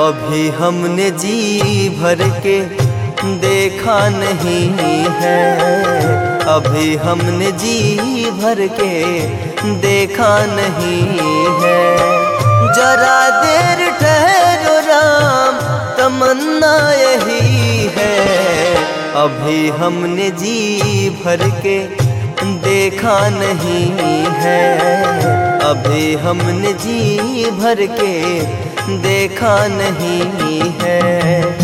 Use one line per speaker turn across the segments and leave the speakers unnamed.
अभी हमने जी भर के देखा नहीं है, अभी हमने जी भर के देखा नहीं है। जरा देर ठहरो राम, तमन्ना यही है, अभी हमने जी भर के देखा नहीं है, अभी हमने जी भर के देखा नहीं है।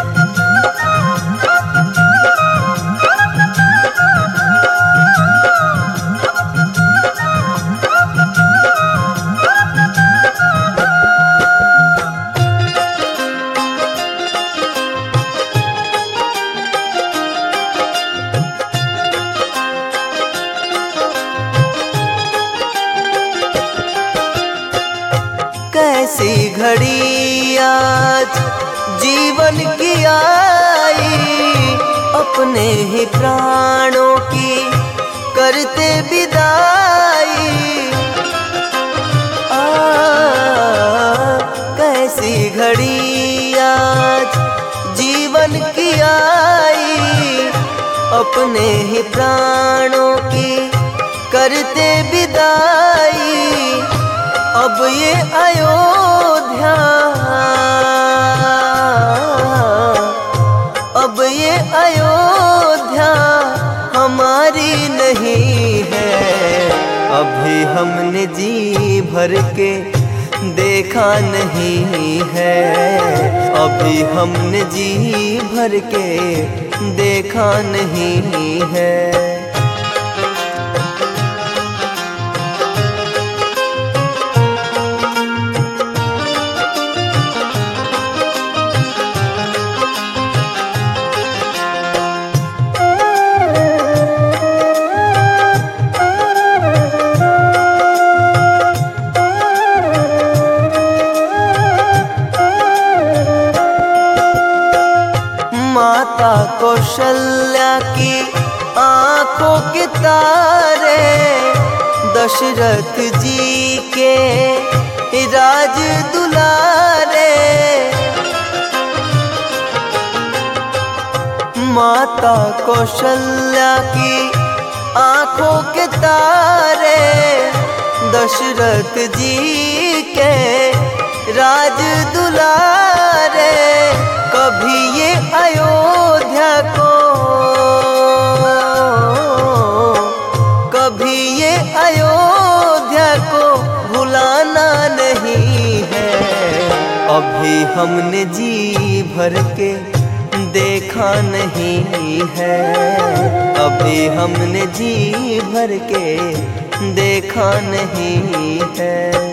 कैसी घड़ी आज जीवन की आई, अपने ही प्राणों की करते विदाई। कैसी घड़ी आज जीवन की आई, अपने ही प्राणों की करते विदाई। अब ये अयोध्या, अब ये अयोध्या हमारी नहीं है, अभी हमने जी भर के देखा नहीं है, अभी हमने जी भर के देखा नहीं है। माता कौशल्या की आंखों के तारे, दशरथ जी के राज दुलारे। माता कौशल्या की आंखों के तारे, दशरथ जी के राज दुलारे। कभी ये अयोध्या को, कभी ये अयोध्या को भुलाना नहीं है, अभी हमने जी भर के देखा नहीं है, अभी हमने जी भर के देखा नहीं है।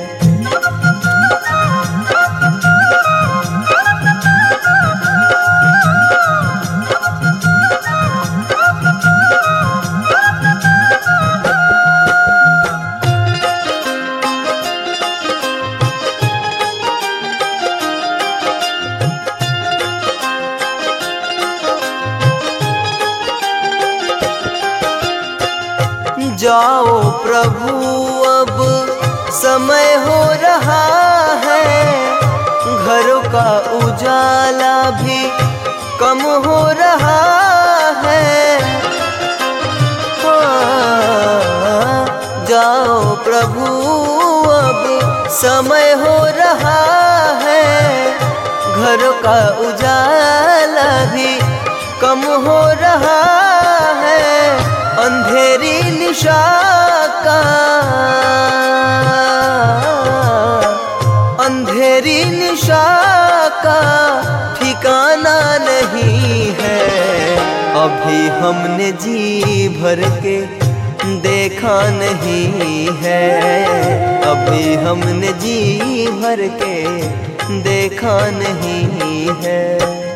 जाओ प्रभु अब समय हो रहा है, घरों का उजाला भी कम हो रहा है। जाओ प्रभु अब समय हो रहा है, घरों का उजाला भी कम हो रहा है। अंधेरी निशा का, अंधेरी निशा का ठिकाना नहीं है, अभी हमने जी भर के देखा नहीं है, अभी हमने जी भर के देखा नहीं है।